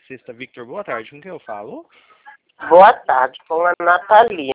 Sexta Victor, boa tarde. Com quem eu falo? Boa tarde, com a Natalina.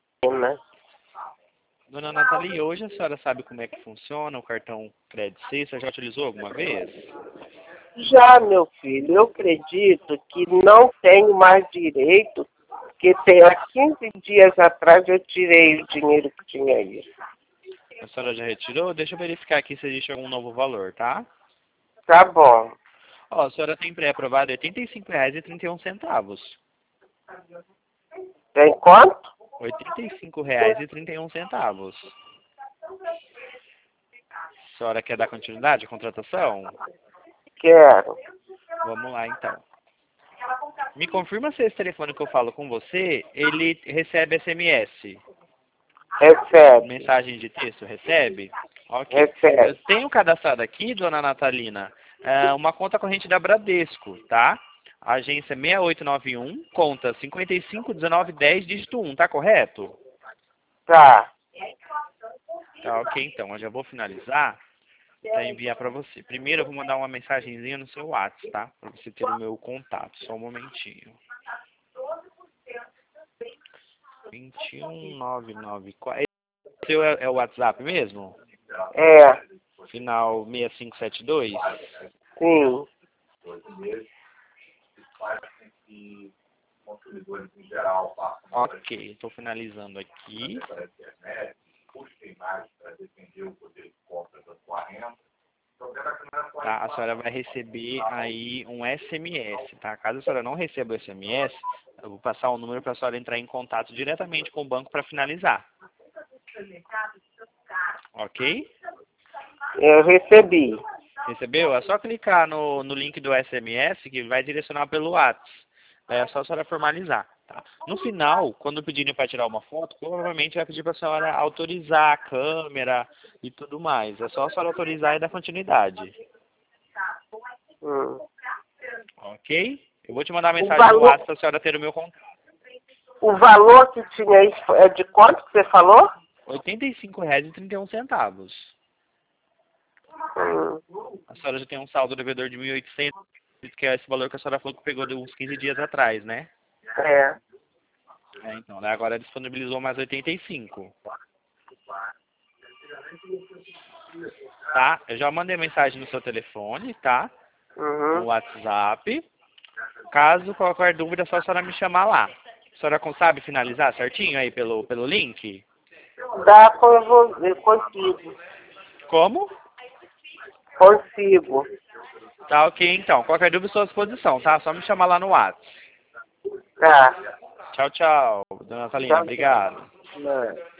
Dona Nathalie, hoje a senhora sabe como é que funciona o cartão Crédito Sexta? Já utilizou alguma vez? Já, meu filho, eu acredito que não tenho mais direito, porque há 15 dias atrás eu tirei o dinheiro que tinha aí. A senhora já retirou? Deixa eu verificar aqui se existe algum novo valor, tá? Tá bom. Ó, a senhora tem pré-aprovado R$ 85,31. Tem quanto? R$ 85,31. A senhora quer dar continuidade à contratação? Quero. Vamos lá, então. Me confirma se esse telefone que eu falo com você, ele recebe SMS. Recebe. Mensagem de texto, recebe? Ok. Recebe. Eu tenho cadastrado aqui, dona Natalina, uma conta corrente da Bradesco, tá? Agência 6891, conta 551910, dígito 1, tá correto? Tá. Tá, ok, então. Eu já vou finalizar para enviar para você. Primeiro eu vou mandar uma mensagenzinha no seu WhatsApp, tá? Para você ter o meu contato. Só um momentinho. 21994. Esse seu é o WhatsApp mesmo? É. Final 6572? Sim. Ok, estou finalizando aqui. Tá, a senhora vai receber aí um SMS, tá? Caso a senhora não receba o SMS, eu vou passar o número para a senhora entrar em contato diretamente com o banco para finalizar. Ok? Eu recebi. Recebeu? É só clicar no link do SMS que vai direcionar pelo WhatsApp. É só a senhora formalizar. Tá? No final, quando pedirem para tirar uma foto, provavelmente vai pedir para a senhora autorizar a câmera e tudo mais. É só a senhora autorizar e dar continuidade. Ok? Eu vou te mandar mensagem no WhatsApp para a senhora ter o meu contato. O valor que tinha aí é de quanto que você falou? R$ 85,31. A senhora já tem um saldo devedor de 1.800, que é esse valor que a senhora falou que pegou de uns 15 dias atrás, né? É. Então, né? Agora disponibilizou mais 85. Tá? Eu já mandei mensagem no seu telefone, tá? No WhatsApp. Caso qualquer dúvida, é só a senhora me chamar lá. A senhora sabe finalizar certinho aí pelo link? Dá, eu consigo. Como? Consigo. Tá, ok, então. Qualquer dúvida, estou à disposição, tá? Só me chamar lá no WhatsApp. Tá. Tchau, tchau, dona Natalina. Obrigado. Não.